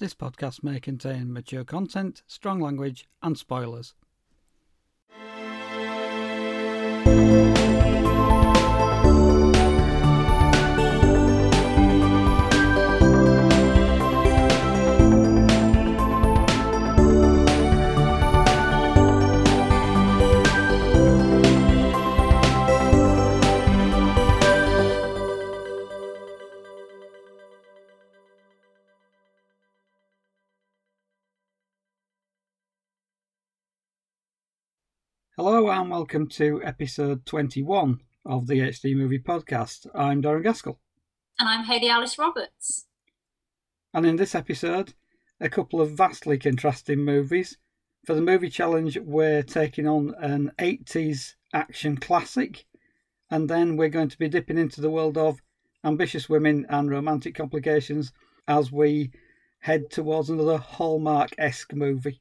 This podcast may contain mature content, strong language, and spoilers. Hello and welcome to episode 21 of the HD Movie Podcast. I'm Darren Gaskell. And I'm Hayley Alice Roberts. And in this episode, a couple of vastly contrasting movies. For the movie challenge, we're taking on an 80s action classic, and then we're going to be dipping into the world of ambitious women and romantic complications as we head towards another Hallmark-esque movie.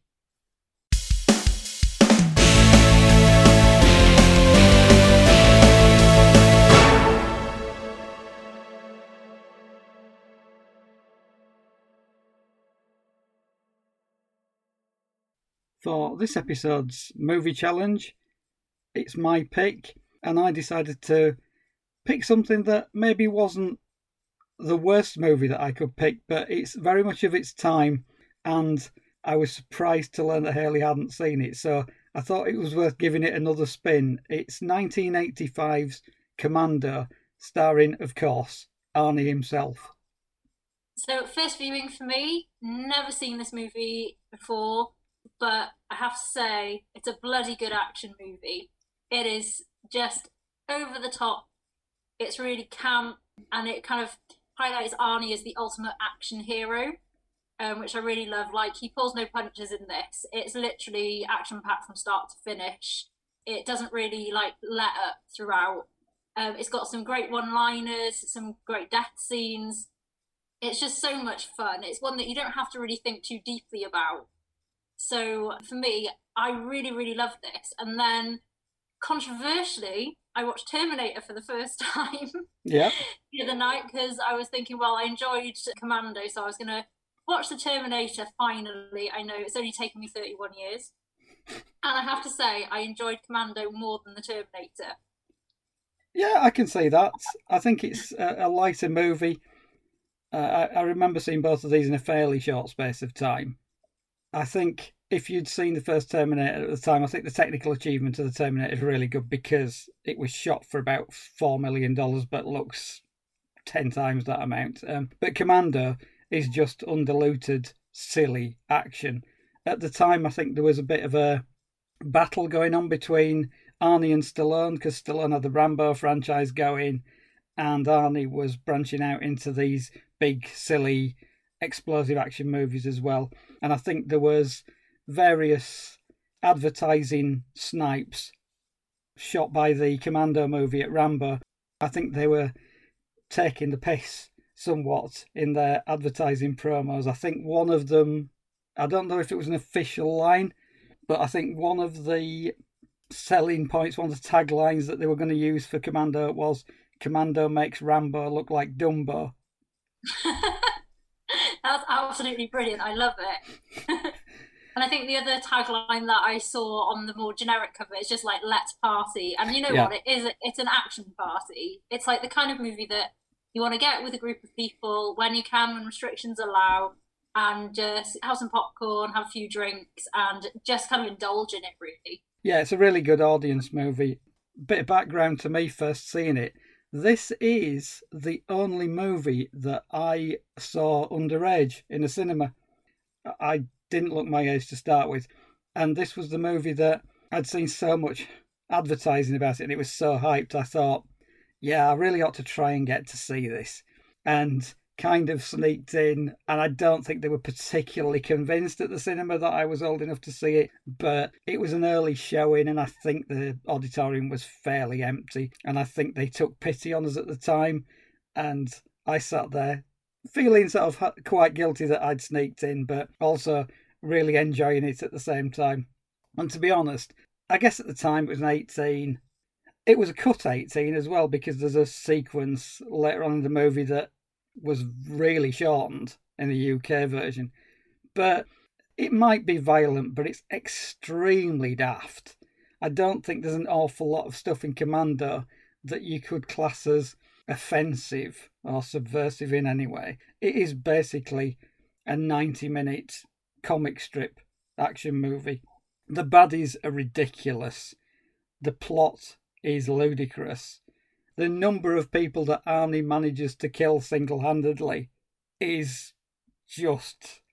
For this episode's movie challenge, it's my pick, and I decided to pick something that maybe wasn't the worst movie that I could pick, but it's very much of its time, and I was surprised to learn that Hayley hadn't seen it, so I thought it was worth giving it another spin. It's 1985's Commando, starring, of course, Arnie himself. So, first viewing for me, never seen this movie before. But I have to say, it's a bloody good action movie. It is just over the top. It's really camp, and it kind of highlights Arnie as the ultimate action hero, which I really love. Like, he pulls no punches in this. It's literally action-packed from start to finish. It doesn't really, let up throughout. It's got some great one-liners, some great death scenes. It's just so much fun. It's one that you don't have to really think too deeply about. So for me, I really, really love this. And then, controversially, I watched Terminator for the first time the other night because I was thinking, well, I enjoyed Commando, so I was going to watch the Terminator finally. I know it's only taken me 31 years. And I have to say, I enjoyed Commando more than the Terminator. Yeah, I can say that. I think it's a lighter movie. I remember seeing both of these in a fairly short space of time. I think if you'd seen the first Terminator at the time, I think the technical achievement of the Terminator is really good because it was shot for about $4 million, but looks 10 times that amount. But Commando is just undiluted, silly action. At the time, I think there was a bit of a battle going on between Arnie and Stallone, because Stallone had the Rambo franchise going, and Arnie was branching out into these big, silly, explosive action movies as well. And I think there was various advertising snipes shot by the Commando movie at Rambo. I think they were taking the piss somewhat in their advertising promos. I think one of them, I don't know if it was an official line, but I think one of the selling points, one of the taglines that they were going to use for Commando was, "Commando makes Rambo look like Dumbo." That's absolutely brilliant. I love it. And I think the other tagline that I saw on the more generic cover is just like, "Let's party." And you know what? It's an action party. It's like the kind of movie that you want to get with a group of people when you can, when restrictions allow, and just have some popcorn, have a few drinks, and just kind of indulge in it, really. Yeah, it's a really good audience movie. Bit of background to me first seeing it. This is the only movie that I saw underage in a cinema. I didn't look my age to start with. And this was the movie that I'd seen so much advertising about it, and it was so hyped. I thought, yeah, I really ought to try and get to see this. And kind of sneaked in, and I don't think they were particularly convinced at the cinema that I was old enough to see it, but it was an early showing, and I think the auditorium was fairly empty, and I think they took pity on us at the time, and I sat there feeling sort of quite guilty that I'd sneaked in, but also really enjoying it at the same time. And to be honest, I guess at the time it was an 18. It was a cut 18 as well, because there's a sequence later on in the movie that was really shortened in the UK version. But it might be violent, but it's extremely daft. I don't think there's an awful lot of stuff in Commando that you could class as offensive or subversive in any way. It is basically a 90-minute comic strip action movie. The baddies are ridiculous. The plot is ludicrous. The number of people that Arnie manages to kill single-handedly is just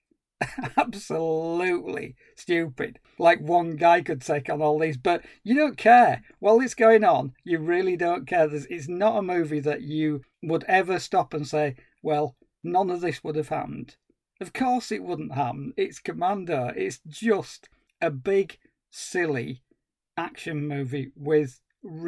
absolutely stupid. Like one guy could take on all these, but you don't care. While it's going on, you really don't care. It's not a movie that you would ever stop and say, well, none of this would have happened. Of course it wouldn't happen. It's Commando. It's just a big, silly action movie with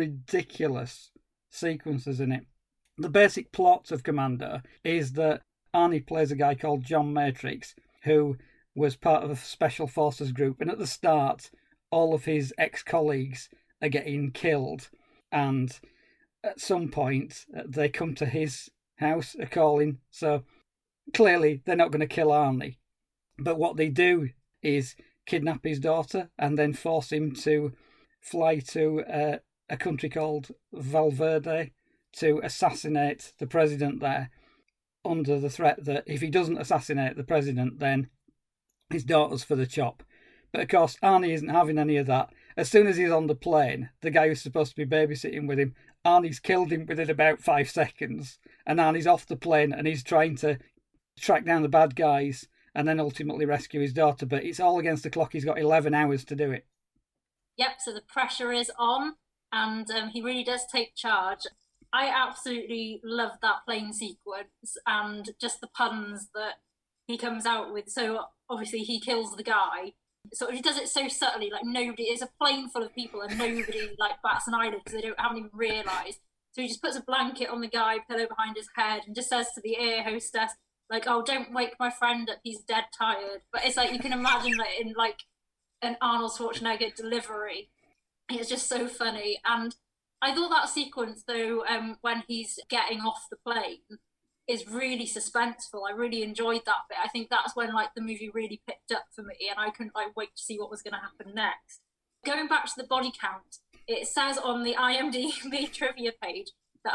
ridiculous sequences in it. The basic plot of Commando is that Arnie plays a guy called John Matrix, who was part of a special forces group, and at the start all of his ex-colleagues are getting killed, and at some point they come to his house a calling, so clearly they're not going to kill Arnie, but what they do is kidnap his daughter and then force him to fly to a country called Valverde to assassinate the president there, under the threat that if he doesn't assassinate the president, then his daughter's for the chop. But of course, Arnie isn't having any of that. As soon as he's on the plane, the guy who's supposed to be babysitting with him, Arnie's killed him within about 5 seconds. And Arnie's off the plane and he's trying to track down the bad guys and then ultimately rescue his daughter. But it's all against the clock. He's got 11 hours to do it. Yep, so the pressure is on, and he really does take charge. I absolutely love that plane sequence and just the puns that he comes out with. So obviously he kills the guy. So he does it so subtly, like nobody. It's a plane full of people and nobody like bats an eyelid because haven't even realised. So he just puts a blanket on the guy, pillow behind his head, and just says to the air hostess, like, "Oh, don't wake my friend up. He's dead tired." But it's like you can imagine that in like an Arnold Schwarzenegger delivery. It's just so funny. And I thought that sequence, though, when he's getting off the plane, is really suspenseful. I really enjoyed that bit. I think that's when like the movie really picked up for me, and I couldn't like wait to see what was going to happen next. Going back to the body count, it says on the IMDb trivia page that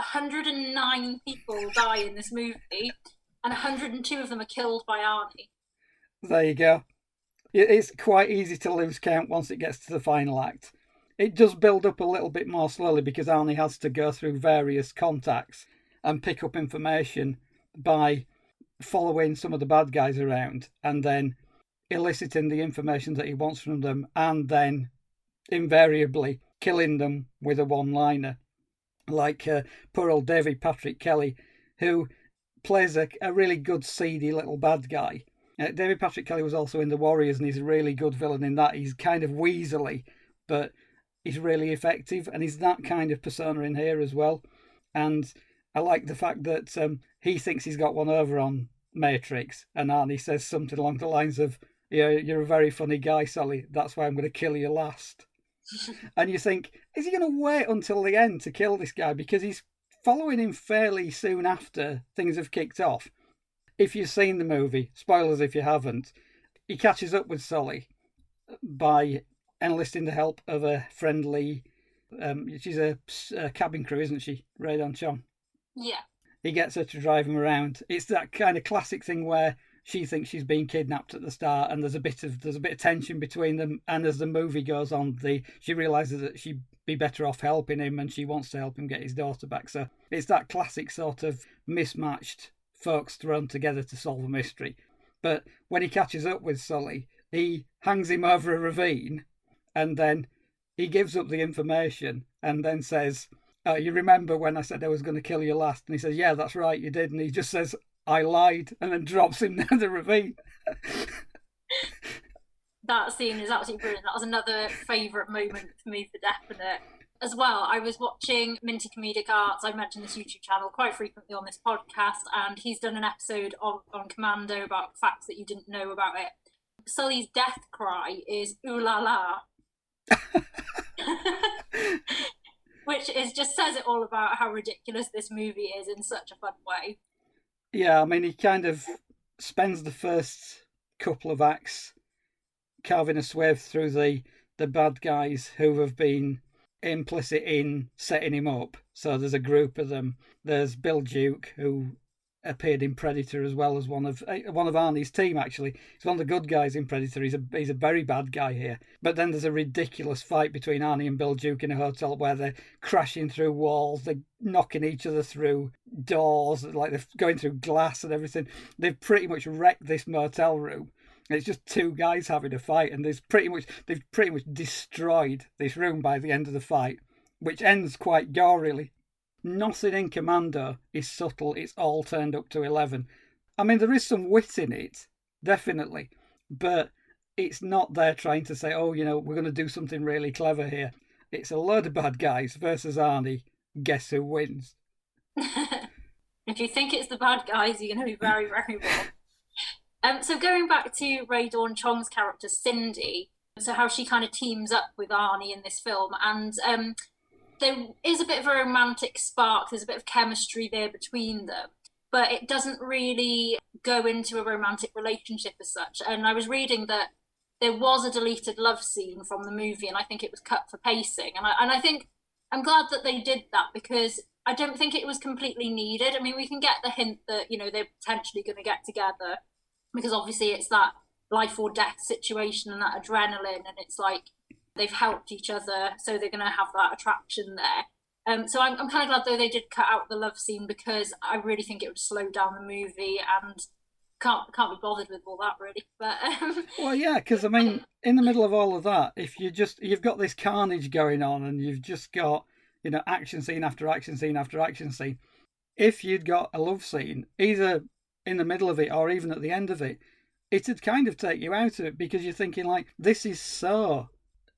109 people die in this movie, and 102 of them are killed by Arnie. There you go. It's quite easy to lose count once it gets to the final act. It does build up a little bit more slowly because Arnie has to go through various contacts and pick up information by following some of the bad guys around and then eliciting the information that he wants from them and then invariably killing them with a one-liner. Like poor old David Patrick Kelly, who plays a really good seedy little bad guy. David Patrick Kelly was also in The Warriors and he's a really good villain in that. He's kind of weaselly, but he's really effective, and he's that kind of persona in here as well. And I like the fact that he thinks he's got one over on Matrix, and Arnie says something along the lines of, "Yeah, you're a very funny guy, Sully. That's why I'm going to kill you last." And you think, is he going to wait until the end to kill this guy? Because he's following him fairly soon after things have kicked off. If you've seen the movie, spoilers if you haven't, he catches up with Sully by enlisting the help of a friendly, she's a cabin crew, isn't she? Rae Dawn Chong. Yeah. He gets her to drive him around. It's that kind of classic thing where she thinks she's being kidnapped at the start, and there's a bit of tension between them. And as the movie goes on, she realizes that she'd be better off helping him, and she wants to help him get his daughter back. So it's that classic sort of mismatched folks thrown together to solve a mystery. But when he catches up with Sully, he hangs him over a ravine. And then he gives up the information and then says, "You remember when I said I was going to kill you last?" And he says, "Yeah, that's right, you did." And he just says, "I lied," and then drops him down the ravine. That scene is absolutely brilliant. That was another favourite moment for me for definite. As well, I was watching Minty Comedic Arts. I mentioned this YouTube channel quite frequently on this podcast, and he's done an episode on Commando about facts that you didn't know about it. Sully's death cry is "ooh la la." Which just says it all about how ridiculous this movie is in such a fun way. Yeah, I mean, he kind of spends the first couple of acts carving a swathe through the bad guys who have been implicit in setting him up. So there's a group of them. There's Bill Duke, who appeared in Predator as well as one of Arnie's team. Actually, he's one of the good guys in Predator. He's a very bad guy here. But then there's a ridiculous fight between Arnie and Bill Duke in a hotel where they're crashing through walls, they're knocking each other through doors, like they're going through glass and everything. They've pretty much wrecked this motel room. It's just two guys having a fight, and they've pretty much destroyed this room by the end of the fight, which ends quite gorily. Nothing in Commando is subtle. It's all turned up to 11. I mean, there is some wit in it, definitely, but it's not there trying to say, oh, we're going to do something really clever here. It's a load of bad guys versus Arnie. Guess who wins? If you think it's the bad guys, you're going to be very, very wrong. So going back to Rae Dawn Chong's character, Cindy, so how she kind of teams up with Arnie in this film, and there is a bit of a romantic spark, there's a bit of chemistry there between them, but it doesn't really go into a romantic relationship as such. And I was reading that there was a deleted love scene from the movie, and I think it was cut for pacing. And I think I'm glad that they did that, because I don't think it was completely needed. I mean, we can get the hint that, they're potentially going to get together, because obviously it's that life or death situation and that adrenaline, and it's like they've helped each other, so they're going to have that attraction there. So I'm kind of glad, though, they did cut out the love scene, because I really think it would slow down the movie, and can't be bothered with all that, really. But well, yeah, because I mean, in the middle of all of that, if you've got this carnage going on, and you've just got action scene after action scene after action scene, if you'd got a love scene either in the middle of it or even at the end of it, it'd kind of take you out of it, because you're thinking, like, this is so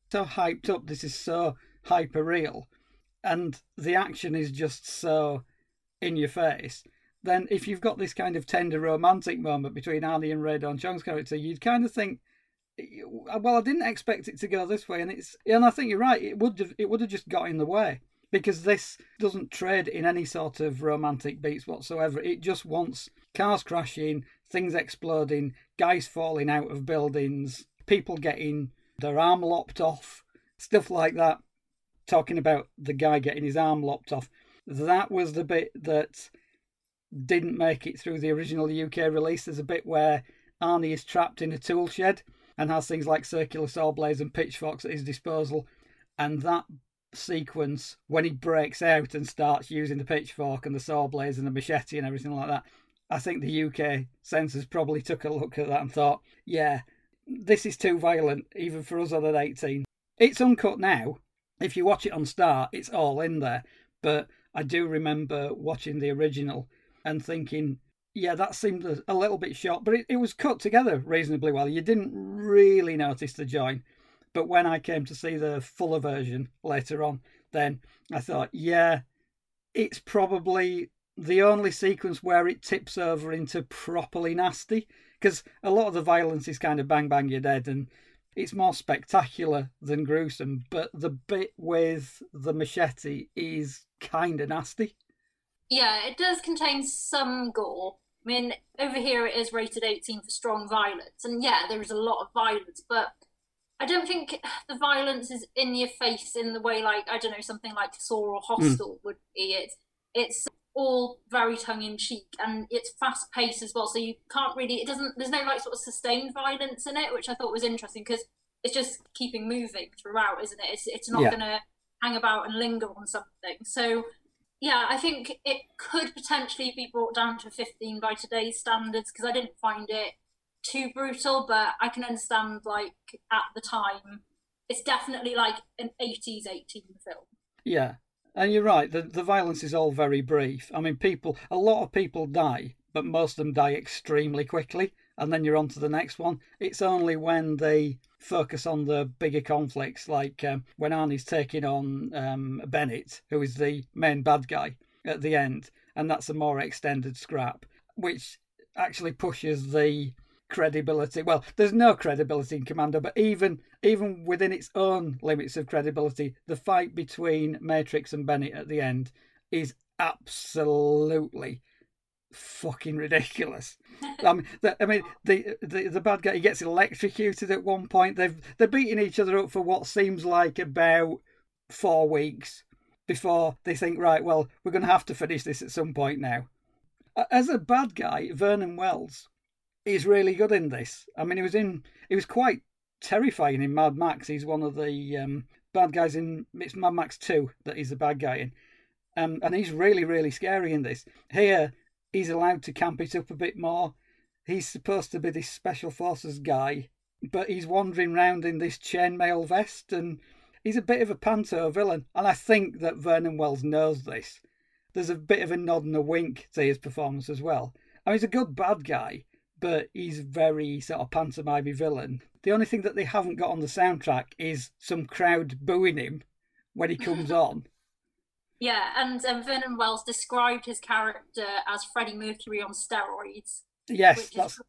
hyped up, this is so hyper real, and the action is just so in your face. Then if you've got this kind of tender romantic moment between Arnie and Rae Dawn Chong's character, you'd kind of think, well, I didn't expect it to go this way. And I think you're right, it would have just got in the way, because this doesn't trade in any sort of romantic beats whatsoever. It just wants cars crashing, things exploding, guys falling out of buildings, people getting their arm lopped off, stuff like that. Talking about the guy getting his arm lopped off, that was the bit that didn't make it through the original UK release. There's a bit where Arnie is trapped in a tool shed and has things like circular saw blades and pitchforks at his disposal, and that sequence, when he breaks out and starts using the pitchfork and the saw blades and the machete and everything like that, I think the UK censors probably took a look at that and thought, yeah, this is too violent, even for us under 18. It's uncut now. If you watch it on Star, it's all in there. But I do remember watching the original and thinking, yeah, that seemed a little bit short, but it was cut together reasonably well. You didn't really notice the join. But when I came to see the fuller version later on, then I thought, yeah, it's probably the only sequence where it tips over into properly nasty, because a lot of the violence is kind of bang, bang, you're dead, and it's more spectacular than gruesome, but the bit with the machete is kind of nasty. Yeah, it does contain some gore. I mean, over here it is rated 18 for strong violence, and yeah, there is a lot of violence, but I don't think the violence is in your face in the way, like, I don't know, something like Saw or Hostel would be. It's all very tongue-in-cheek, and it's fast-paced as well, so you can't really, there's no like sort of sustained violence in it, which I thought was interesting, because it's just keeping moving throughout, isn't it? It's not going to hang about and linger on something. So yeah, I think it could potentially be brought down to 15 by today's standards, because I didn't find it too brutal, but I can understand, like, at the time, it's definitely like an 80s 18 film. Yeah. And you're right, the violence is all very brief. I mean, a lot of people die, but most of them die extremely quickly, and then you're on to the next one. It's only when they focus on the bigger conflicts, like when Arnie's taking on Bennett, who is the main bad guy at the end, and that's a more extended scrap, which actually pushes the credibility. Well, there's no credibility in Commando, but even within its own limits of credibility, the fight between Matrix and Bennett at the end is absolutely fucking ridiculous. The bad guy, he gets electrocuted at one point. They're beating each other up for what seems like about 4 weeks before they think, right, well, we're going to have to finish this at some point now. As a bad guy, Vernon Wells is really good in this. I mean, he was quite terrifying in Mad Max. He's one of the bad guys in it's Mad Max 2 that he's the bad guy in. And he's really, really scary in this. Here, he's allowed to camp it up a bit more. He's supposed to be this special forces guy, but he's wandering around in this chainmail vest, and he's a bit of a panto villain. And I think that Vernon Wells knows this. There's a bit of a nod and a wink to his performance as well. I mean, he's a good bad guy, but he's very sort of pantomime villain. The only thing that they haven't got on the soundtrack is some crowd booing him when he comes on. Yeah, and Vernon Wells described his character as Freddie Mercury on steroids. Yes, that's...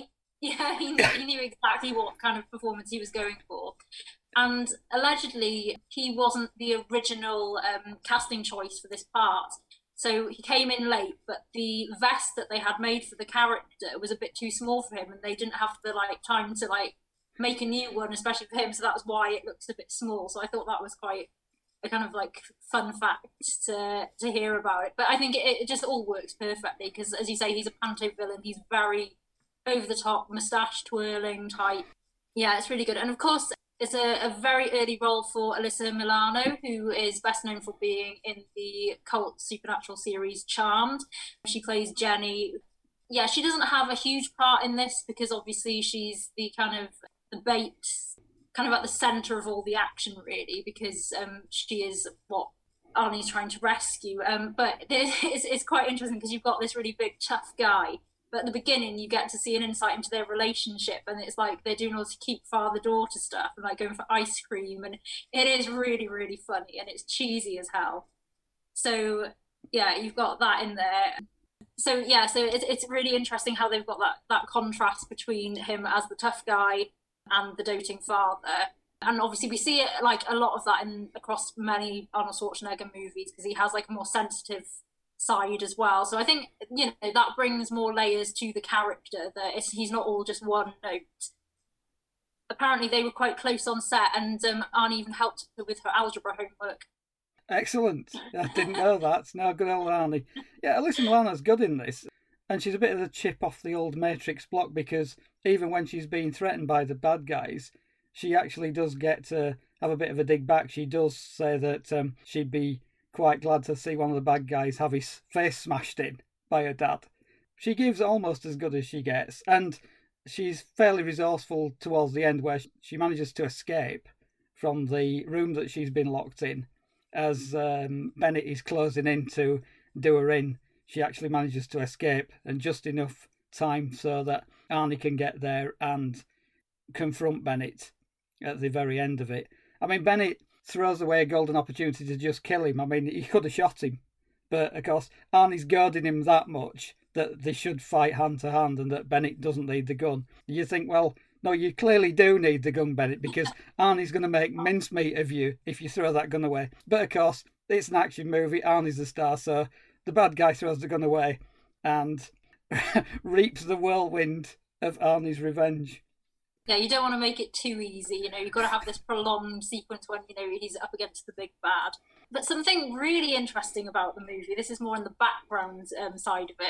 he knew exactly what kind of performance he was going for. And allegedly, he wasn't the original casting choice for this part. So he came in late, but the vest that they had made for the character was a bit too small for him, and they didn't have the time to make a new one, especially for him. So that's why it looks a bit small. So I thought that was quite a kind of fun fact to hear about it. But I think it just all works perfectly because, as you say, he's a panto villain. He's very over the top, moustache twirling type. Yeah, it's really good. And of course, it's a very early role for Alyssa Milano, who is best known for being in the cult supernatural series Charmed. She plays Jenny. Yeah, she doesn't have a huge part in this because obviously she's the kind of the bait, kind of at the centre of all the action, really, because she is what Arnie's trying to rescue. But it's quite interesting because you've got this really big, tough guy. But at the beginning, you get to see an insight into their relationship, and it's like they're doing all this keep father-daughter stuff and going for ice cream, and it is really, really funny, and it's cheesy as hell. So yeah, you've got that in there. So yeah, so it's really interesting how they've got that contrast between him as the tough guy and the doting father. And obviously we see it a lot of that across many Arnold Schwarzenegger movies because he has a more sensitive side as well. So I think that brings more layers to the character, that he's not all just one note. Apparently they were quite close on set, and Arnie even helped her with her algebra homework. Excellent. I didn't know that. No, good old Arnie. Yeah, Alyssa Milano's good in this, and she's a bit of a chip off the old Matrix block because even when she's being threatened by the bad guys, she actually does get to have a bit of a dig back. She does say that she'd be quite glad to see one of the bad guys have his face smashed in by her dad. She gives almost as good as she gets, and she's fairly resourceful towards the end where she manages to escape from the room that she's been locked in. As Bennett is closing in to do her in, she actually manages to escape, and just enough time so that Arnie can get there and confront Bennett at the very end of it. I mean, Bennett throws away a golden opportunity to just kill him. I mean, he could have shot him. But, of course, Arnie's goading him that much that they should fight hand to hand and that Bennett doesn't need the gun. You think, well, no, you clearly do need the gun, Bennett, because Arnie's going to make mincemeat of you if you throw that gun away. But, of course, it's an action movie. Arnie's the star, so the bad guy throws the gun away and reaps the whirlwind of Arnie's revenge. Yeah, you don't want to make it too easy. You've got to have this prolonged sequence when, he's up against the big bad. But something really interesting about the movie, this is more in the background side of it.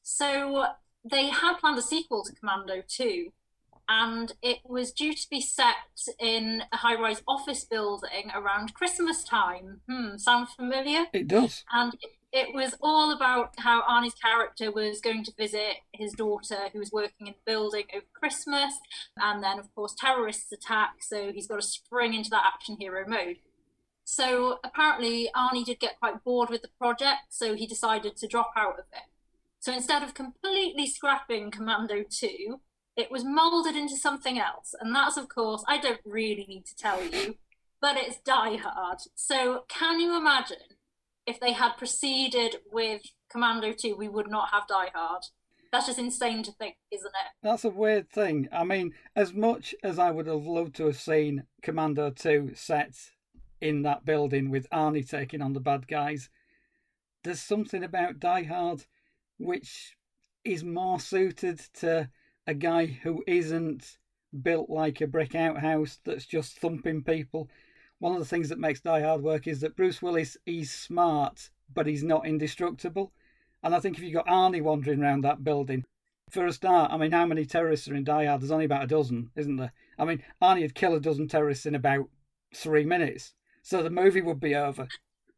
So they had planned a sequel to Commando 2, and it was due to be set in a high-rise office building around Christmas time. Sound familiar? It does. And it was all about how Arnie's character was going to visit his daughter who was working in the building over Christmas, and then, of course, terrorists attack, so he's got to spring into that action hero mode. So apparently Arnie did get quite bored with the project, so he decided to drop out of it. So instead of completely scrapping Commando 2, it was moulded into something else, and that's, of course, I don't really need to tell you, but it's Die Hard. So can you imagine if they had proceeded with Commando 2, we would not have Die Hard? That's just insane to think, isn't it? That's a weird thing. I mean, as much as I would have loved to have seen Commando 2 set in that building with Arnie taking on the bad guys, there's something about Die Hard which is more suited to a guy who isn't built like a brick outhouse that's just thumping people. One of the things that makes Die Hard work is that Bruce Willis, he's smart, but he's not indestructible. And I think if you've got Arnie wandering around that building, for a start, I mean, how many terrorists are in Die Hard? There's only about a dozen, isn't there? I mean, Arnie would kill a dozen terrorists in about 3 minutes. So the movie would be over.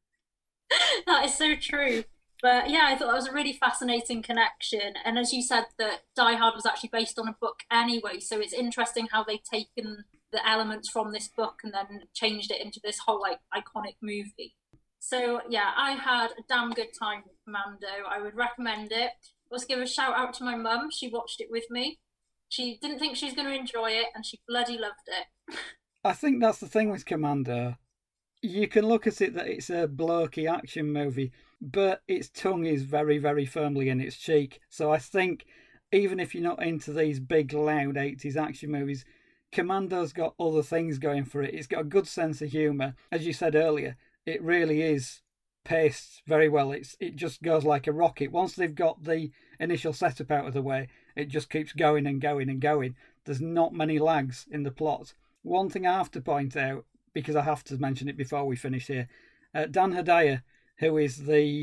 That is so true. But yeah, I thought that was a really fascinating connection. And as you said, that Die Hard was actually based on a book anyway. So it's interesting how they've taken the elements from this book and then changed it into this whole like iconic movie. So yeah, I had a damn good time with Commando. I would recommend it. Let's give a shout out to my mum. She watched it with me. She didn't think she was going to enjoy it, and she bloody loved it. I think that's the thing with Commando. You can look at it that it's a blokey action movie, but its tongue is very, very firmly in its cheek. So I think even if you're not into these big, loud 80s action movies, Commando's got other things going for it. It's got a good sense of humour. As you said earlier, it really is paced very well. It just goes like a rocket. Once they've got the initial setup out of the way, it just keeps going and going and going. There's not many lags in the plot. One thing I have to point out, because I have to mention it before we finish here, Dan Hedaya, who is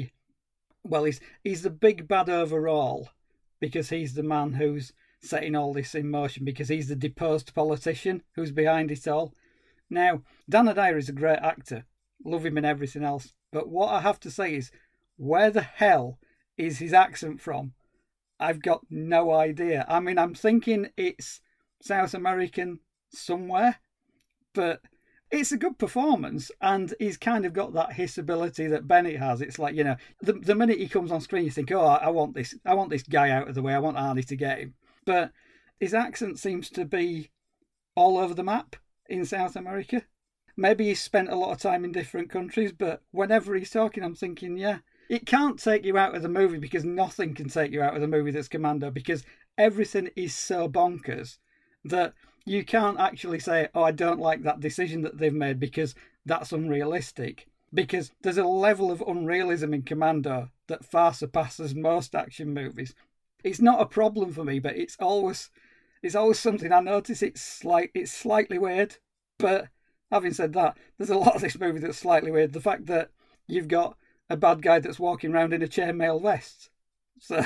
he's the big bad overall, because he's the man who's setting all this in motion, because he's the deposed politician who's behind it all. Now, Dan Hedaya is a great actor. Love him and everything else. But what I have to say is, where the hell is his accent from? I've got no idea. I mean, I'm thinking it's South American somewhere, but it's a good performance, and he's kind of got that hiss ability that Bennett has. It's like, the minute he comes on screen, you think, oh, I want this guy out of the way. I want Arnie to get him. But his accent seems to be all over the map in South America. Maybe he's spent a lot of time in different countries, but whenever he's talking, I'm thinking, yeah, it can't take you out of the movie, because nothing can take you out of the movie that's Commando, because everything is so bonkers that you can't actually say, oh, I don't like that decision that they've made because that's unrealistic. Because there's a level of unrealism in Commando that far surpasses most action movies. It's not a problem for me, but it's always something I notice. It's slightly weird, but having said that, there's a lot of this movie that's slightly weird. The fact that you've got a bad guy that's walking around in a chainmail vest. So,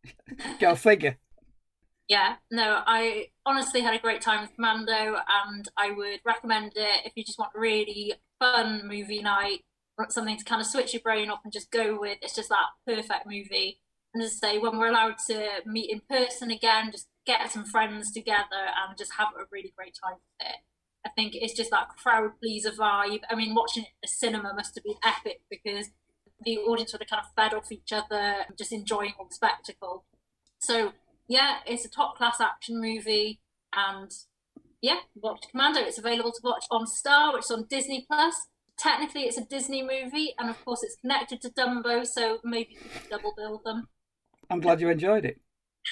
go figure. Yeah, no, I honestly had a great time with Commando, and I would recommend it if you just want a really fun movie night, something to kind of switch your brain off and just go with. It's just that perfect movie. And as I say, when we're allowed to meet in person again, just get some friends together and just have a really great time with it. I think it's just that crowd pleaser vibe. I mean, watching it in the cinema must have been epic, because the audience would have kind of fed off each other, just enjoying all the spectacle. So yeah, it's a top class action movie, and yeah, watch Commando. It's available to watch on Star, which is on Disney Plus. Technically, it's a Disney movie, and of course, it's connected to Dumbo, so maybe you can double bill them. I'm glad you enjoyed it.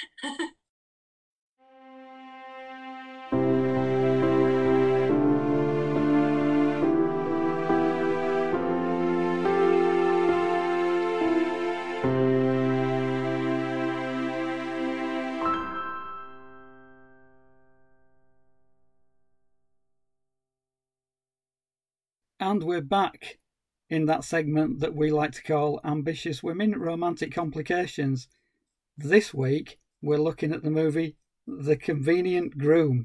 And we're back in that segment that we like to call Ambitious Women, Romantic Complications. This week, we're looking at the movie The Convenient Groom.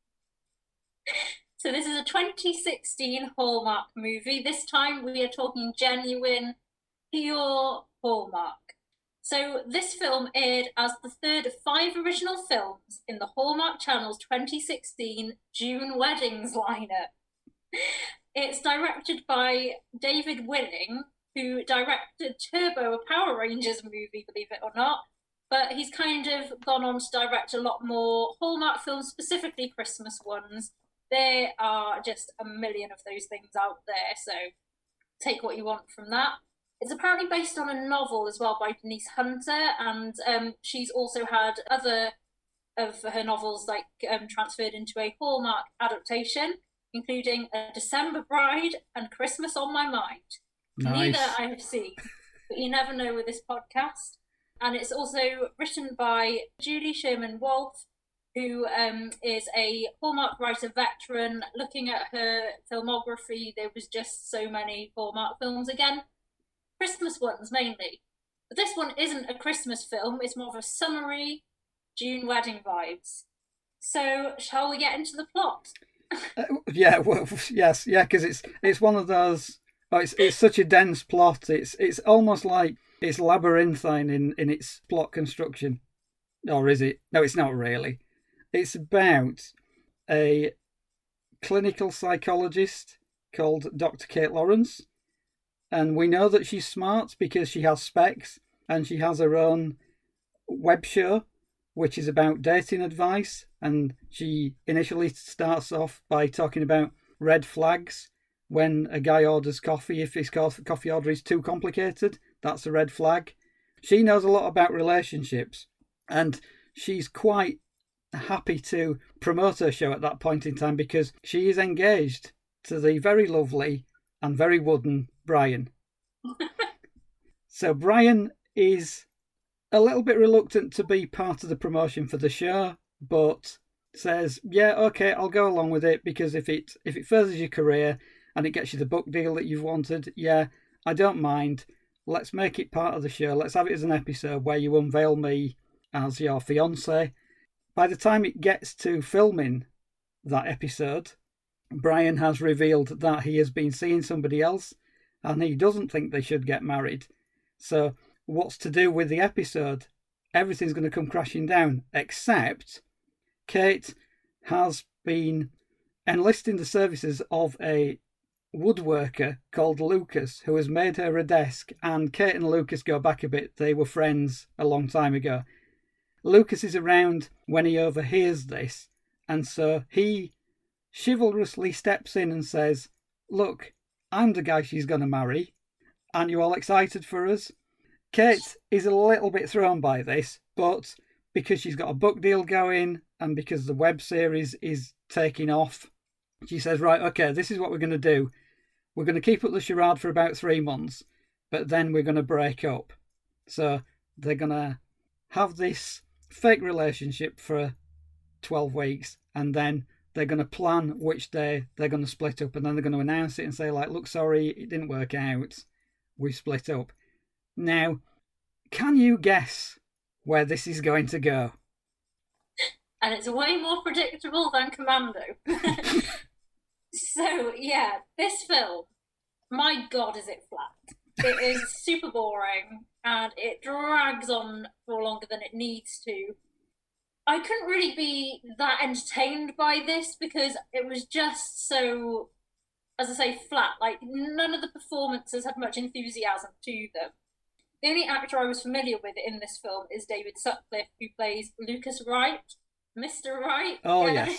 So this is a 2016 Hallmark movie. This time we are talking genuine, pure Hallmark. So this film aired as the third of 5 original films in the Hallmark Channel's 2016 June Weddings lineup. It's directed by David Willing, who directed Turbo, a Power Rangers movie, believe it or not. But he's kind of gone on to direct a lot more Hallmark films, specifically Christmas ones. There are just a million of those things out there, so take what you want from that. It's apparently based on a novel as well by Denise Hunter, and she's also had other of her novels transferred into a Hallmark adaptation, including A December Bride and Christmas on My Mind. Nice. Neither I have seen, but you never know with this podcast. And it's also written by Julie Sherman-Wolf, who is a Hallmark writer veteran. Looking at her filmography, there was just so many Hallmark films again. Christmas ones mainly. But this one isn't a Christmas film, it's more of a summery June wedding vibes. So, shall we get into the plot? Yeah, well, yes, yeah, because it's one of those. Oh, it's such a dense plot. It's almost like it's labyrinthine in its plot construction, or is it? No, it's not really. It's about a clinical psychologist called Dr. Kate Lawrence, and we know that she's smart because she has specs and she has her own web show which is about dating advice. And she initially starts off by talking about red flags when a guy orders coffee. If his coffee order is too complicated, that's a red flag. She knows a lot about relationships, and she's quite happy to promote her show at that point in time because she is engaged to the very lovely and very wooden Brian. So Brian is a little bit reluctant to be part of the promotion for the show, but says, yeah, okay, I'll go along with it because if it furthers your career and it gets you the book deal that you've wanted, yeah, I don't mind. Let's make it part of the show. Let's have it as an episode where you unveil me as your fiancé. By the time it gets to filming that episode, Brian has revealed that he has been seeing somebody else and he doesn't think they should get married. So what's to do with the episode? Everything's going to come crashing down, except Kate has been enlisting the services of a woodworker called Lucas, who has made her a desk, and Kate and Lucas go back a bit. They were friends a long time ago. Lucas is around when he overhears this, and so he chivalrously steps in and says, look, I'm the guy she's going to marry. Aren't you all excited for us? Kate is a little bit thrown by this, but because she's got a book deal going and because the web series is taking off, she says, right, okay, this is what we're going to do. We're going to keep up the charade for about 3 months, but then we're going to break up. So they're going to have this fake relationship for 12 weeks, and then they're going to plan which day they're going to split up, and then they're going to announce it and say, like, look, sorry, it didn't work out. We split up. Now, can you guess where this is going to go? And it's way more predictable than Commando. So, yeah, this film, my God, is it flat. It is super boring and it drags on for longer than it needs to. I couldn't really be that entertained by this because it was just so, as I say, flat. Like, none of the performances had much enthusiasm to them. The only actor I was familiar with in this film is David Sutcliffe, who plays Lucas Wright, Mr. Wright. Oh, yes.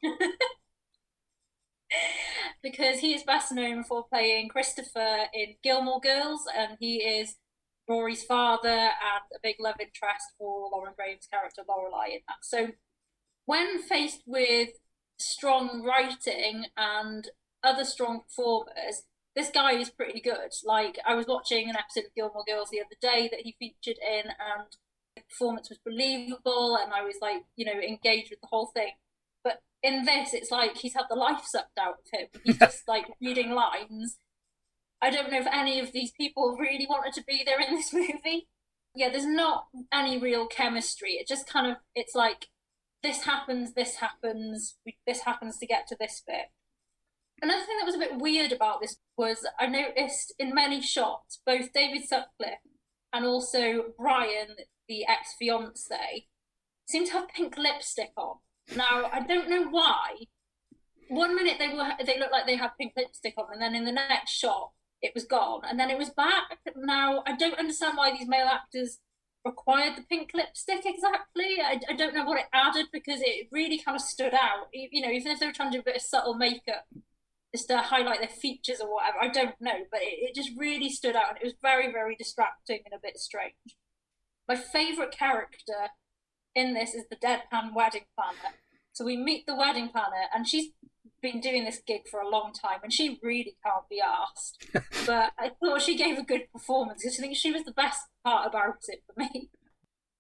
Because he is best known for playing Christopher in Gilmore Girls, and he is Rory's father and a big love interest for Lauren Graham's character Lorelai in that. So when faced with strong writing and other strong performers, this guy is pretty good. Like, I was watching an episode of Gilmore Girls the other day that he featured in, and the performance was believable, and I was like, engaged with the whole thing. But in this, it's like he's had the life sucked out of him. He's just like reading lines. I don't know if any of these people really wanted to be there in this movie. Yeah, there's not any real chemistry. It just kind of, it's like, this happens this happens to get to this bit. Another thing that was a bit weird about this was I noticed in many shots, both David Sutcliffe and also Brian, the ex-fiance, seemed to have pink lipstick on. Now, I don't know why. 1 minute they looked like they had pink lipstick on, and then in the next shot, it was gone, and then it was back. Now, I don't understand why these male actors required the pink lipstick exactly. I don't know what it added, because it really kind of stood out. Even if they were trying to do a bit of subtle makeup, just to highlight their features or whatever, I don't know, but it just really stood out, and it was very, very distracting and a bit strange. My favourite character in this is the deadpan wedding planner. So we meet the wedding planner, and she's been doing this gig for a long time, and she really can't be asked. But I thought she gave a good performance because I think she was the best part about it for me.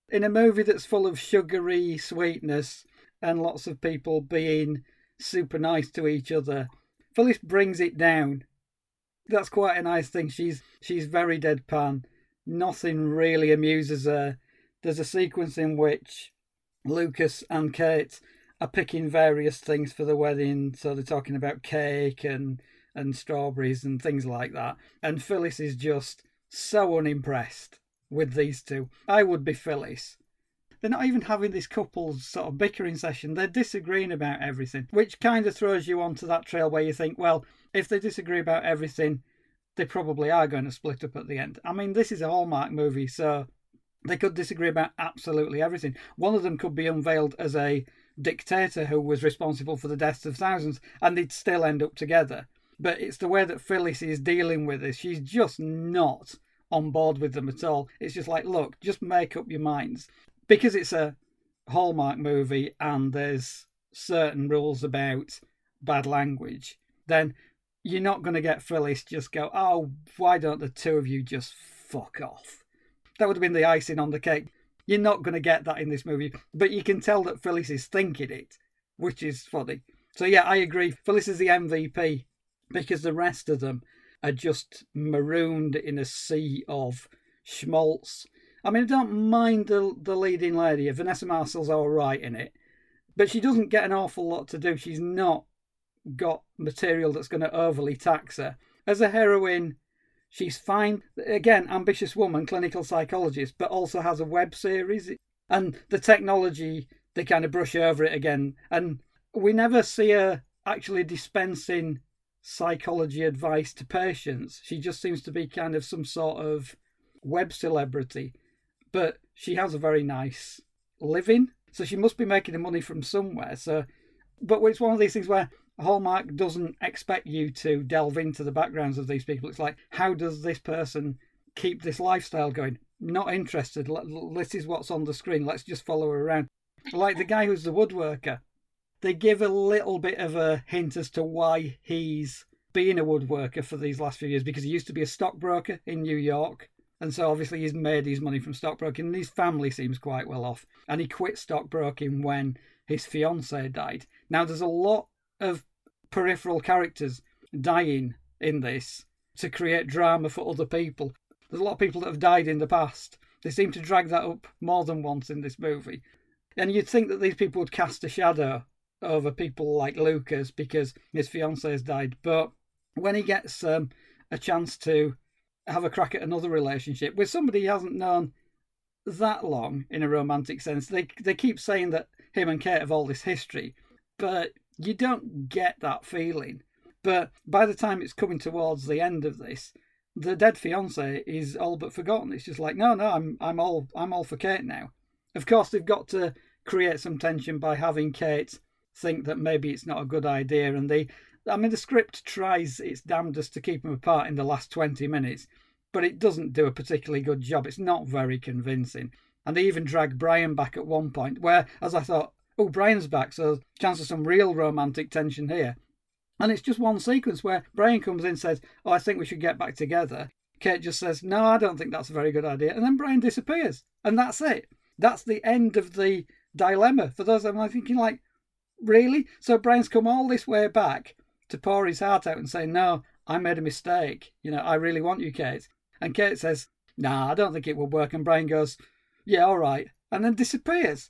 In a movie that's full of sugary sweetness and lots of people being super nice to each other, Phyllis brings it down. That's quite a nice thing. She's very deadpan. Nothing really amuses her. There's a sequence in which Lucas and Kate are picking various things for the wedding. So they're talking about cake and strawberries and things like that. And Phyllis is just so unimpressed with these two. I would be Phyllis. They're not even having this couple's sort of bickering session. They're disagreeing about everything, which kind of throws you onto that trail where you think, well, if they disagree about everything, they probably are going to split up at the end. I mean, this is a Hallmark movie, so they could disagree about absolutely everything. One of them could be unveiled as a dictator who was responsible for the deaths of thousands, and they'd still end up together. But it's the way that Phyllis is dealing with this. She's just not on board with them at all. It's just like, look, just make up your minds. Because it's a Hallmark movie and there's certain rules about bad language, then you're not going to get Phyllis just go, oh, why don't the two of you just fuck off? That would have been the icing on the cake. You're not going to get that in this movie. But you can tell that Phyllis is thinking it, which is funny. So yeah, I agree. Phyllis is the MVP because the rest of them are just marooned in a sea of schmaltz. I mean, I don't mind the leading lady. Vanessa Marcel's all right in it. But she doesn't get an awful lot to do. She's not got material that's going to overly tax her. As a heroine, she's fine. Again, ambitious woman, clinical psychologist, but also has a web series. And the technology, they kind of brush over it again. And we never see her actually dispensing psychology advice to patients. She just seems to be kind of some sort of web celebrity. But she has a very nice living, so she must be making the money from somewhere. But it's one of these things where Hallmark doesn't expect you to delve into the backgrounds of these people. It's like, how does this person keep this lifestyle going? Not interested. This is what's on the screen. Let's just follow her around. Like the guy who's the woodworker. They give a little bit of a hint as to why he's been a woodworker for these last few years, because he used to be a stockbroker in New York. And so obviously he's made his money from stockbroking, and his family seems quite well off. And he quit stockbroking when his fiancée died. Now there's a lot of peripheral characters dying in this to create drama for other people. There's a lot of people that have died in the past. They seem to drag that up more than once in this movie. And you'd think that these people would cast a shadow over people like Lucas because his fiancée has died. But when he gets a chance to have a crack at another relationship with somebody he hasn't known that long in a romantic sense, they keep saying that him and Kate have all this history, but you don't get that feeling. But by the time it's coming towards the end of this, the dead fiancé is all but forgotten. It's just like, no, I'm all for Kate now. Of course, they've got to create some tension by having Kate think that maybe it's not a good idea, and the script tries its damnedest to keep them apart in the last 20 minutes, but it doesn't do a particularly good job. It's not very convincing. And they even drag Brian back at one point, where, as I thought, oh, Brian's back, so chance of some real romantic tension here. And it's just one sequence where Brian comes in and says, oh, I think we should get back together. Kate just says, no, I don't think that's a very good idea. And then Brian disappears. And that's it. That's the end of the dilemma. For those, I'm thinking, like, really? So Brian's come all this way back to pour his heart out and say, no, I made a mistake. I really want you, Kate. And Kate says, nah, I don't think it will work. And Brian goes, yeah, all right. And then disappears.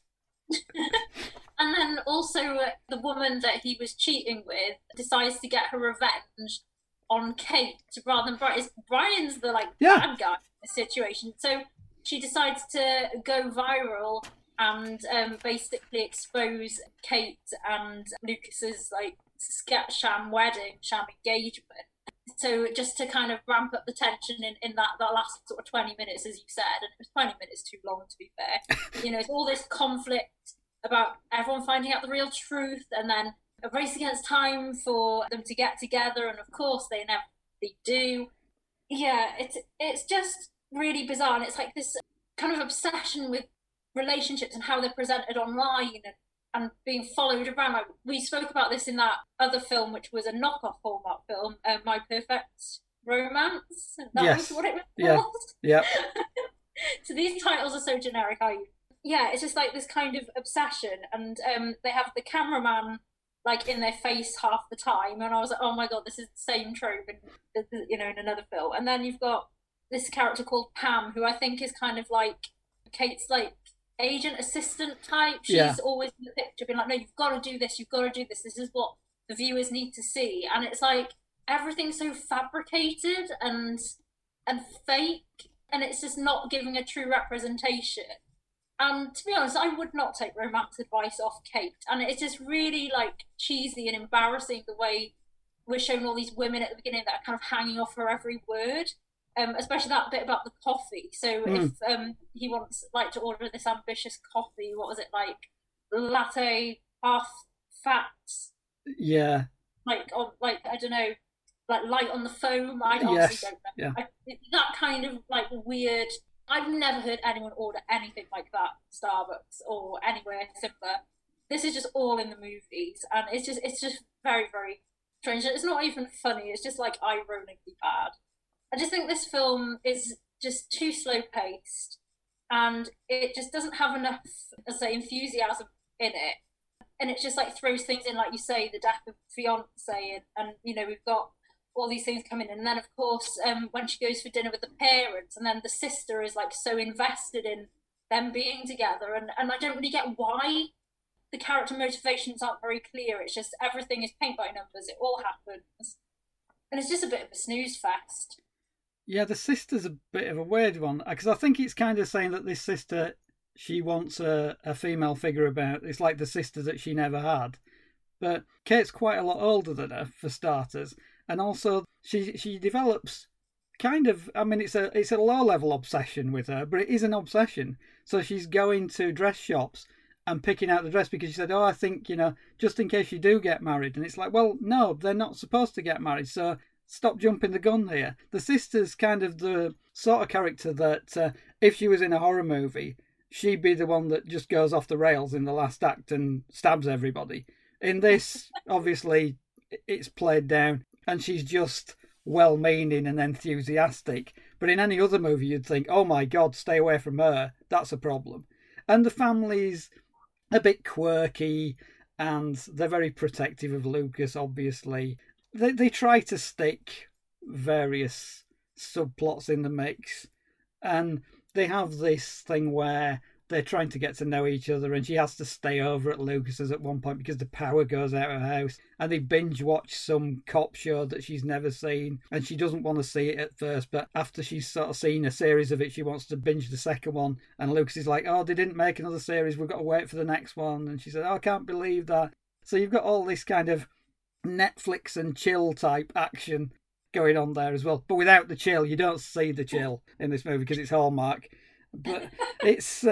And then also the woman that he was cheating with decides to get her revenge on Kate rather than Brian. Brian's the bad guy in the situation. So she decides to go viral and basically expose Kate and Lucas's sham wedding, sham engagement. So just to kind of ramp up the tension in that last sort of 20 minutes, as you said, and it was 20 minutes too long to be fair. It's all this conflict about everyone finding out the real truth, and then a race against time for them to get together, and of course they inevitably do. Yeah, it's just really bizarre, and it's like this kind of obsession with relationships and how they're presented online and being followed around. Like, we spoke about this in that other film, which was a knockoff Hallmark film, My Perfect Romance. That was what it was called. Yeah. So these titles are so generic. yeah, it's just like this kind of obsession, and they have the cameraman like in their face half the time, and I was like, oh my god, this is the same trope in in another film. And then you've got this character called Pam, who I think is kind of like Kate's like agent assistant type. Yeah, She's always in the picture, being like, no, you've got to do this, you've got to do this. This is what the viewers need to see, and it's like everything's so fabricated and fake, and it's just not giving a true representation. And to be honest, I would not take romance advice off Kate. And it's just really like cheesy and embarrassing the way we're showing all these women at the beginning that are kind of hanging off her every word. Especially that bit about the coffee. So if he wants like to order this ambitious coffee, what was it like? Latte, half fat, yeah, like on like I don't know, like light on the foam. I honestly yes, don't yeah. know. That kind of like weird. I've never heard anyone order anything like that at Starbucks or anywhere similar. This is just all in the movies, and it's just very very strange. It's not even funny. It's just like ironically bad. I just think this film is just too slow paced, and it just doesn't have enough, as I say, enthusiasm in it. And it just like throws things in, like you say, the death of fiance, and we've got all these things coming in, and then of course when she goes for dinner with the parents, and then the sister is like so invested in them being together, and I don't really get why the character motivations aren't very clear. It's just everything is paint by numbers. It all happens, and it's just a bit of a snooze fest. Yeah, the sister's a bit of a weird one because I think it's kind of saying that this sister, she wants a female figure about. It's like the sister that she never had. But Kate's quite a lot older than her, for starters, and also she develops kind of. I mean, it's a low level obsession with her, but it is an obsession. So she's going to dress shops and picking out the dress because she said, "Oh, I think just in case you do get married." And it's like, well, no, they're not supposed to get married, so stop jumping the gun here. The sister's kind of the sort of character that if she was in a horror movie, she'd be the one that just goes off the rails in the last act and stabs everybody. In this, obviously, it's played down, and she's just well-meaning and enthusiastic. But in any other movie, you'd think, oh my God, stay away from her. That's a problem. And the family's a bit quirky, and they're very protective of Lucas, obviously. They try to stick various subplots in the mix, and they have this thing where they're trying to get to know each other, and she has to stay over at Lucas's at one point because the power goes out of her house, and they binge watch some cop show that she's never seen, and she doesn't want to see it at first, but after she's sort of seen a series of it, she wants to binge the second one, and Lucas is like, oh, they didn't make another series, we've got to wait for the next one, and she said, oh, I can't believe that. So you've got all this kind of Netflix and chill type action going on there as well, but without the chill. You don't see the chill in this movie because it's Hallmark. But it's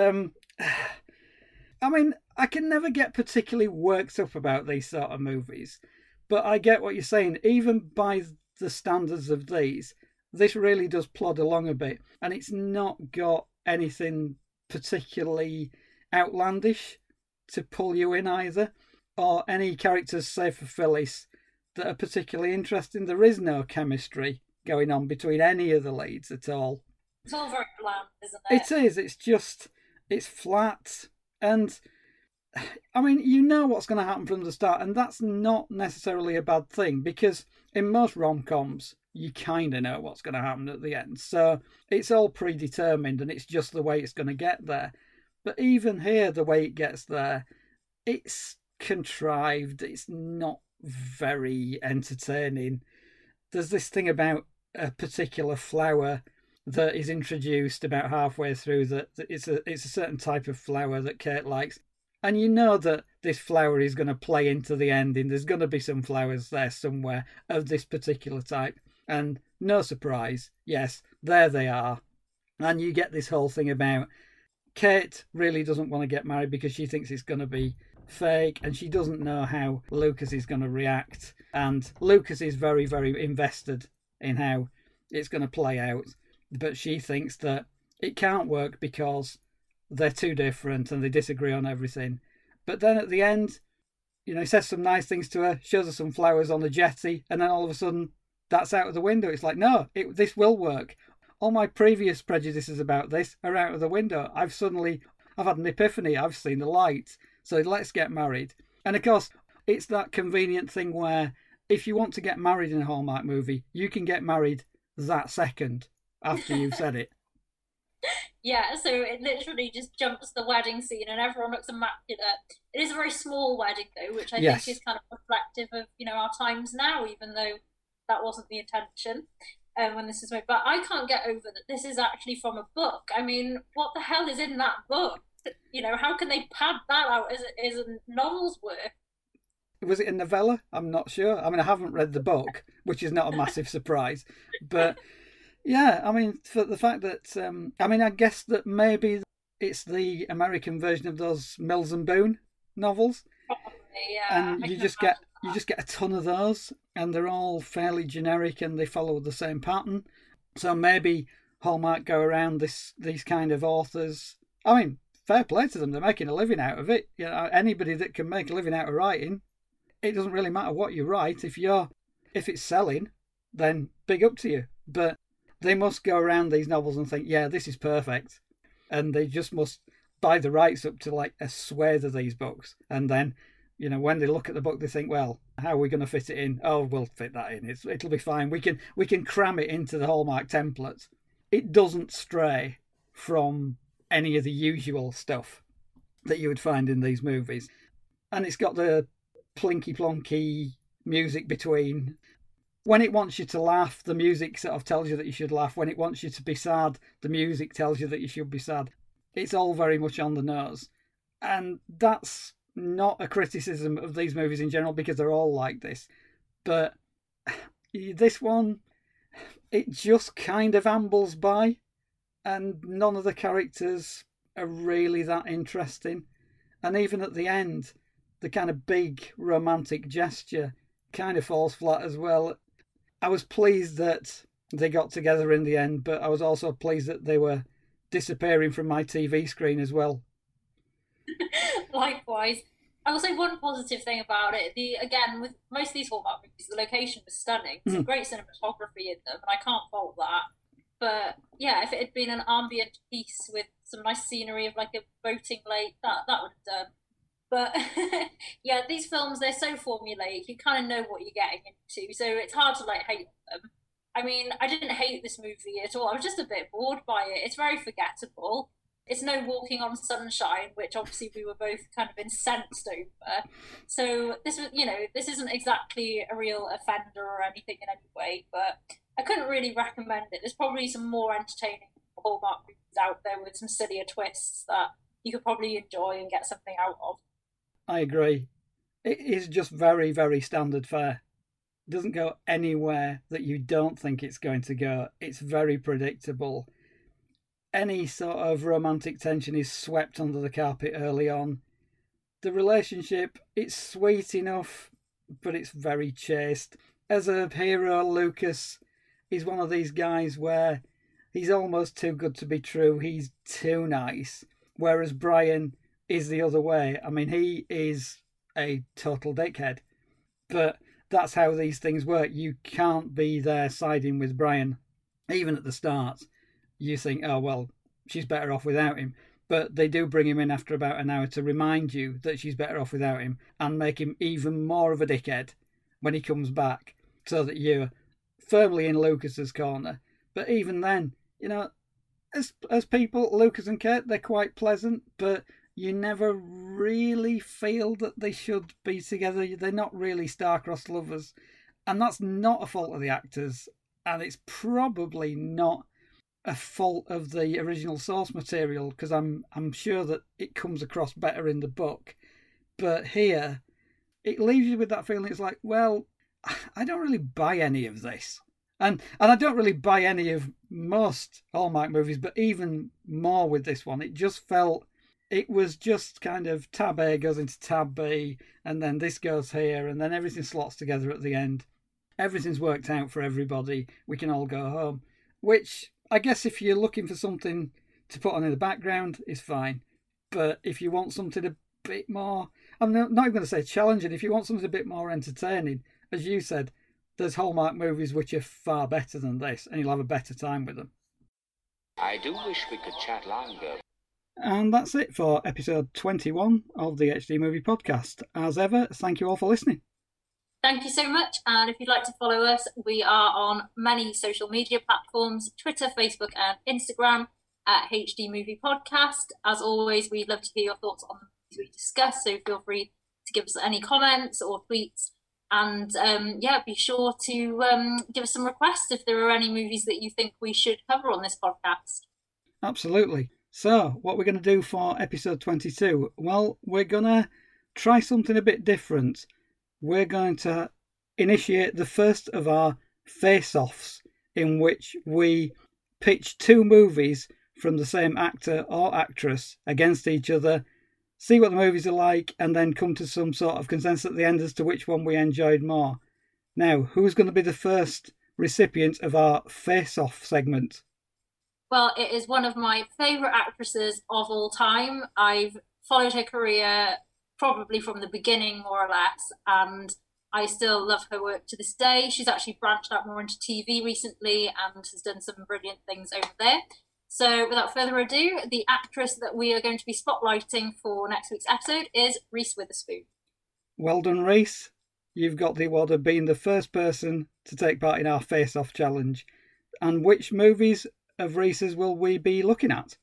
I mean, I can never get particularly worked up about these sort of movies, but I get what you're saying. Even by the standards of these, this really does plod along a bit, and it's not got anything particularly outlandish to pull you in either, or any characters, save for Phyllis, that are particularly interesting. There is no chemistry going on between any of the leads at all. It's all very bland, isn't it? It is. It's flat. And I mean, you know what's going to happen from the start, and that's not necessarily a bad thing because in most rom-coms, you kind of know what's going to happen at the end. So it's all predetermined, and it's just the way it's going to get there. But even here, the way it gets there, it's contrived. It's not very entertaining. There's this thing about a particular flower that is introduced about halfway through that it's a certain type of flower that Kate likes, and you know that this flower is going to play into the ending. There's going to be some flowers there somewhere of this particular type, and no surprise, yes, there they are. And you get this whole thing about Kate really doesn't want to get married because she thinks it's going to be fake, and she doesn't know how Lucas is going to react, and Lucas is very very invested in how it's going to play out, but she thinks that it can't work because they're too different and they disagree on everything. But then at the end, he says some nice things to her, shows her some flowers on the jetty, and then all of a sudden that's out of the window. It's like, no, this will work. All my previous prejudices about this are out of the window. I've had an epiphany. I've seen the light. So let's get married. And of course, it's that convenient thing where if you want to get married in a Hallmark movie, you can get married that second after you've said it. Yeah, so it literally just jumps the wedding scene and everyone looks immaculate. It is a very small wedding though, which I think is Yes. kind of reflective of, our times now, even though that wasn't the intention when this was made. But I can't get over that this is actually from a book. I mean, what the hell is in that book? How can they pad that out as a novel's worth? Was it a novella? I'm not sure. I mean, I haven't read the book, which is not a massive surprise. But yeah, I mean, for the fact that, I guess that maybe it's the American version of those Mills and Boone novels. Probably, yeah. And I you can just get imagine you that. just get a ton of those, and they're all fairly generic and they follow the same pattern. So maybe Hallmark go around these kind of authors. I mean, fair play to them; they're making a living out of it. Anybody that can make a living out of writing, it doesn't really matter what you write. If it's selling, then big up to you. But they must go around these novels and think, yeah, this is perfect, and they just must buy the rights up to like a swathe of these books, and then when they look at the book, they think, well, how are we going to fit it in? Oh, we'll fit that in. It'll be fine. We can cram it into the Hallmark template. It doesn't stray from any of the usual stuff that you would find in these movies, and it's got the plinky plonky music between. When it wants you to laugh, the music sort of tells you that you should laugh. When it wants you to be sad, the music tells you that you should be sad. It's all very much on the nose. And that's not a criticism of these movies in general because they're all like this. But this one, it just kind of ambles by, and none of the characters are really that interesting. And even at the end, the kind of big romantic gesture kind of falls flat as well. I was pleased that they got together in the end, but I was also pleased that they were disappearing from my TV screen as well. Likewise. I will say one positive thing about it. Again, with most of these Hallmark movies, the location was stunning. Some Mm. great cinematography in them, and I can't fault that. But yeah, if it had been an ambient piece with some nice scenery of like a boating lake, that would have done. But yeah, these films, they're so formulaic. You kind of know what you're getting into, so it's hard to like hate them. I mean, I didn't hate this movie at all. I was just a bit bored by it. It's very forgettable. It's no Walking on Sunshine, which obviously we were both kind of incensed over. So this isn't exactly a real offender or anything in any way, but I couldn't really recommend it. There's probably some more entertaining Hallmark movies out there with some sillier twists that you could probably enjoy and get something out of. I agree. It is just very, very standard fare. It doesn't go anywhere that you don't think it's going to go. It's very predictable. Any sort of romantic tension is swept under the carpet early on. The relationship, it's sweet enough, but it's very chaste. As a hero, Lucas is one of these guys where he's almost too good to be true. He's too nice. Whereas Brian is the other way. I mean, he is a total dickhead. But that's how these things work. You can't be there siding with Brian. Even at the start, you think, oh, well, she's better off without him. But they do bring him in after about an hour to remind you that she's better off without him and make him even more of a dickhead when he comes back so that you're firmly in Lucas's corner. But even then, as people, Lucas and Kate, they're quite pleasant, but you never really feel that they should be together. They're not really star-crossed lovers. And that's not a fault of the actors. And it's probably not a fault of the original source material, because I'm sure that it comes across better in the book. But here, it leaves you with that feeling. It's like, well, I don't really buy any of this. And I don't really buy any of most Hallmark movies, but even more with this one. It just felt, it was just kind of tab A goes into tab B, and then this goes here, and then everything slots together at the end. Everything's worked out for everybody. We can all go home. Which, I guess if you're looking for something to put on in the background, is fine. But if you want something a bit more, I'm not even going to say challenging, if you want something a bit more entertaining, as you said, there's Hallmark movies which are far better than this, and you'll have a better time with them. I do wish we could chat longer. And that's it for episode 21 of the HD Movie Podcast. As ever, thank you all for listening. Thank you so much. And if you'd like to follow us, we are on many social media platforms, Twitter, Facebook and Instagram at HD Movie Podcast. As always, we'd love to hear your thoughts on the movies we discuss, so feel free to give us any comments or tweets. And be sure to give us some requests if there are any movies that you think we should cover on this podcast. Absolutely. So, what we're going to do for episode 22? Well, we're going to try something a bit different. We're going to initiate the first of our face-offs, in which we pitch two movies from the same actor or actress against each other, see what the movies are like, and then come to some sort of consensus at the end as to which one we enjoyed more. Now, who's going to be the first recipient of our face-off segment? Well, it is one of my favourite actresses of all time. I've followed her career probably from the beginning, more or less, and I still love her work to this day. She's actually branched out more into TV recently and has done some brilliant things over there. So without further ado, the actress that we are going to be spotlighting for next week's episode is Reese Witherspoon. Well done, Reese. You've got the award of being the first person to take part in our face-off challenge. And which movies of Reese's will we be looking at?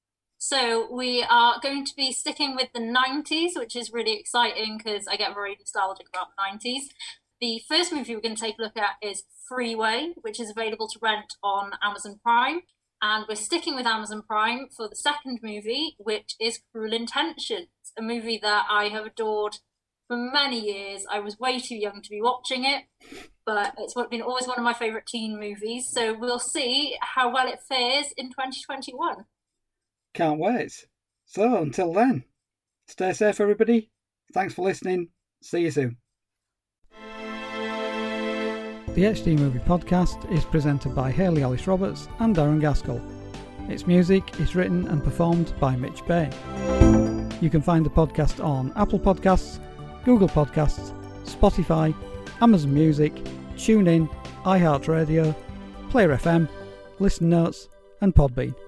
So we are going to be sticking with the 90s, which is really exciting because I get very nostalgic about the 90s. The first movie we're going to take a look at is Freeway, which is available to rent on Amazon Prime. And we're sticking with Amazon Prime for the second movie, which is Cruel Intentions, a movie that I have adored for many years. I was way too young to be watching it, but it's been always one of my favourite teen movies. So we'll see how well it fares in 2021. Can't wait. So, until then, stay safe, everybody. Thanks for listening. See you soon. The HD Movie Podcast is presented by Hayley Alice Roberts and Darren Gaskell. Its music is written and performed by Mitch Bain. You can find the podcast on Apple Podcasts, Google Podcasts, Spotify, Amazon Music, TuneIn, iHeartRadio, Player FM, Listen Notes and Podbean.